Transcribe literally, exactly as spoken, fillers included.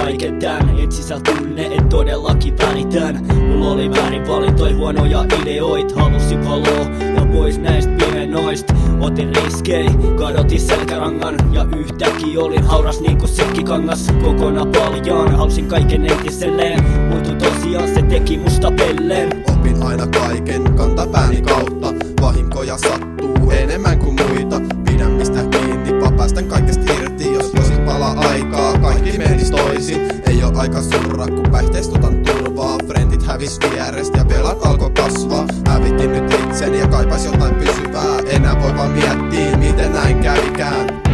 kaiken tän. Et sisällä tunne, et todellakin välitän. Mulla oli väärin valintoi, huonoja ideoit. Halusin valoa ja pois näistä pienoista. Otin riskei, kadotin selkärangan. Ja yhtäkkiä olin hauras niinku silkkikangas. Kokonaan paljon, halusin kaiken entiselleen. Mutta tosiaan se teki musta pelleen. Opin aina kaiken kantapääni kautta. Vahinkoja sattuu enemmän kuin muita. Pidän mistä kiinni, vaan päästän kaikesta irti. Jos voisin palaa aikaa, kaikki menis toisin. Ei oo aika surra, kun päihteistä otan turvaa. Frendit hävis vierestä ja velat alkoi kasvaa. Hävitin nyt itseni ja kaipais jotain pysyvää. Enää voi vaan miettiä, miten näin kävikään.